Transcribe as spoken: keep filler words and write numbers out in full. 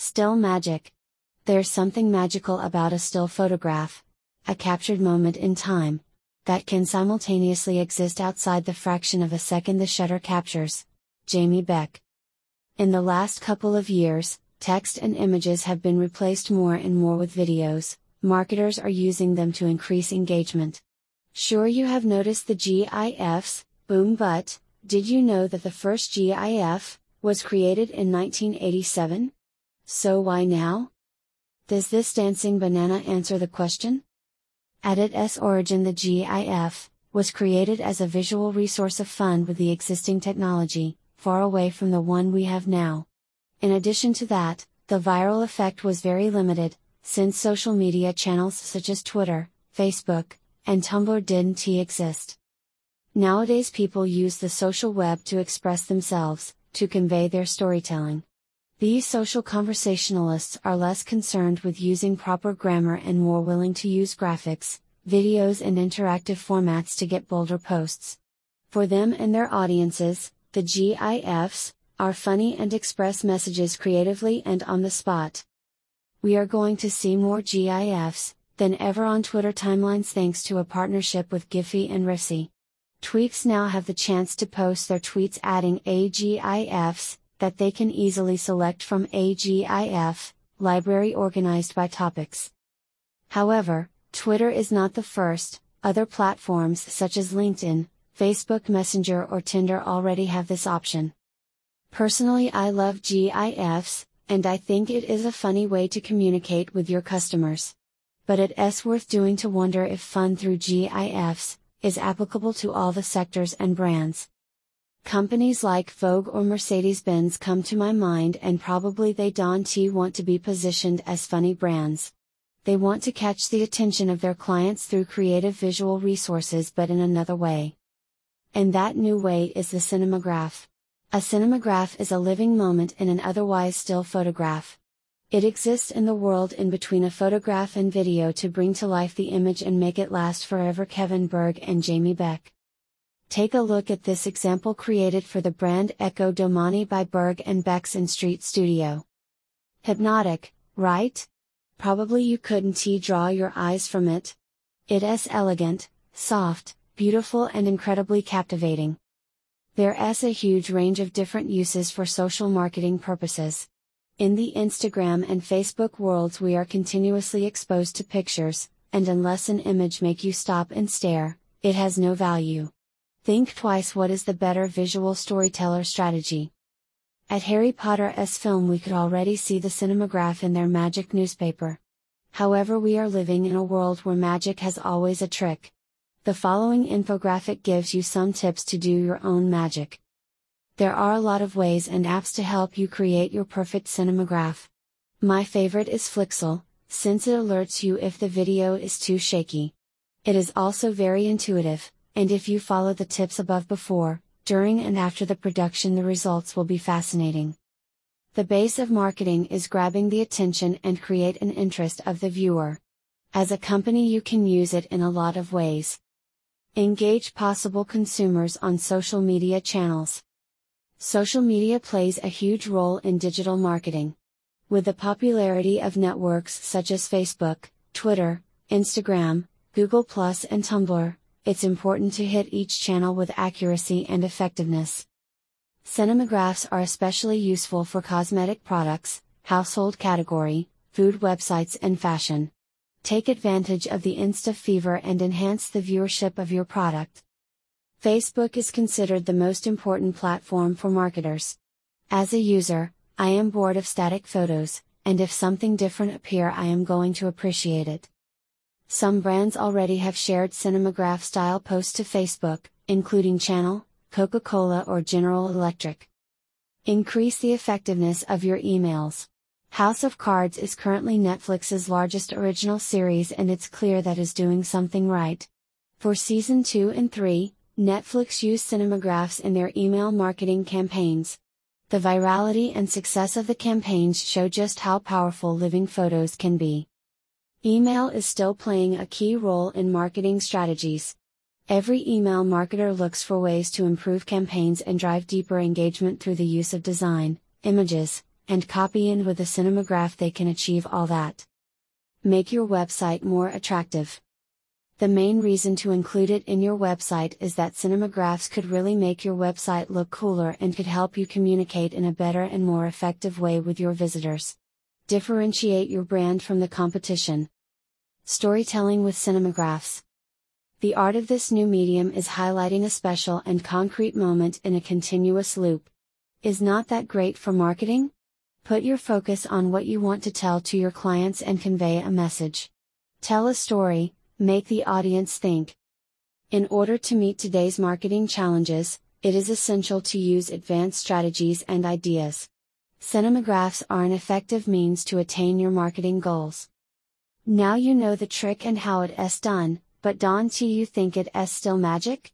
Still magic. There's something magical about a still photograph, a captured moment in time, that can simultaneously exist outside the fraction of a second the shutter captures. Jamie Beck. In the last couple of years, text and images have been replaced more and more with videos. Marketers are using them to increase engagement. Sure, you have noticed the GIFs, boom, but did you know that the first GIF was created in nineteen eighty-seven? So why now? Does this dancing banana answer the question? At its origin, the GIF was created as a visual resource of fun with the existing technology, far away from the one we have now. In addition to that, the viral effect was very limited, since social media channels such as Twitter, Facebook, and Tumblr didn't exist. Nowadays people use the social web to express themselves, to convey their storytelling. These social conversationalists are less concerned with using proper grammar and more willing to use graphics, videos and interactive formats to get bolder posts. For them and their audiences, the GIFs are funny and express messages creatively and on the spot. We are going to see more GIFs than ever on Twitter timelines thanks to a partnership with Giphy and Riffsy. Tweets now have the chance to post their tweets adding a GIFs that they can easily select from a GIF library organized by topics. However, Twitter is not the first. Other platforms such as LinkedIn, Facebook Messenger or Tinder already have this option. Personally, I love GIFs, and I think it is a funny way to communicate with your customers. But it's worth doing to wonder if fun through GIFs is applicable to all the sectors and brands. Companies like Vogue or Mercedes-Benz come to my mind, and probably they don't want to be positioned as funny brands. They want to catch the attention of their clients through creative visual resources, but in another way. And that new way is the cinematograph. A cinematograph is a living moment in an otherwise still photograph. It exists in the world in between a photograph and video to bring to life the image and make it last forever. Kevin Berg and Jamie Beck. Take a look at this example created for the brand Ecco Domani by Berg and Beck's in Street Studio. Hypnotic, right? Probably you couldn't draw your eyes from it. It is elegant, soft, beautiful and incredibly captivating. There is a huge range of different uses for social marketing purposes. In the Instagram and Facebook worlds we are continuously exposed to pictures, and unless an image make you stop and stare, it has no value. Think twice, what is the better visual storyteller strategy? At Harry Potter's film we could already see the cinematograph in their magic newspaper. However, we are living in a world where magic has always a trick. The following infographic gives you some tips to do your own magic. There are a lot of ways and apps to help you create your perfect cinematograph. My favorite is Flixel, since it alerts you if the video is too shaky. It is also very intuitive, and if you follow the tips above before, during and after the production, the results will be fascinating. The base of marketing is grabbing the attention and create an interest of the viewer. As a company you can use it in a lot of ways. Engage possible consumers on social media channels. Social media plays a huge role in digital marketing. With the popularity of networks such as Facebook, Twitter, Instagram, Google Plus and Tumblr, it's important to hit each channel with accuracy and effectiveness. Cinemagraphs are especially useful for cosmetic products, household category, food websites and fashion. Take advantage of the Insta fever and enhance the viewership of your product. Facebook is considered the most important platform for marketers. As a user, I am bored of static photos, and if something different appear I am going to appreciate it. Some brands already have shared cinematograph style posts to Facebook, including Channel, Coca-Cola or General Electric. Increase the effectiveness of your emails. House of Cards is currently Netflix's largest original series, and it's clear that is doing something right. For season two and three, Netflix used cinemagraphs in their email marketing campaigns. The virality and success of the campaigns show just how powerful living photos can be. Email is still playing a key role in marketing strategies. Every email marketer looks for ways to improve campaigns and drive deeper engagement through the use of design, images, and copy, and with a Cinemagraph they can achieve all that. Make your website more attractive. The main reason to include it in your website is that Cinemagraphs could really make your website look cooler and could help you communicate in a better and more effective way with your visitors. Differentiate your brand from the competition. Storytelling with Cinemagraphs. The art of this new medium is highlighting a special and concrete moment in a continuous loop. Is not that great for marketing? Put your focus on what you want to tell to your clients and convey a message. Tell a story, make the audience think. In order to meet today's marketing challenges, it is essential to use advanced strategies and ideas. Cinemagraphs are an effective means to attain your marketing goals. Now you know the trick and how it is done, but don't you think it is still magic?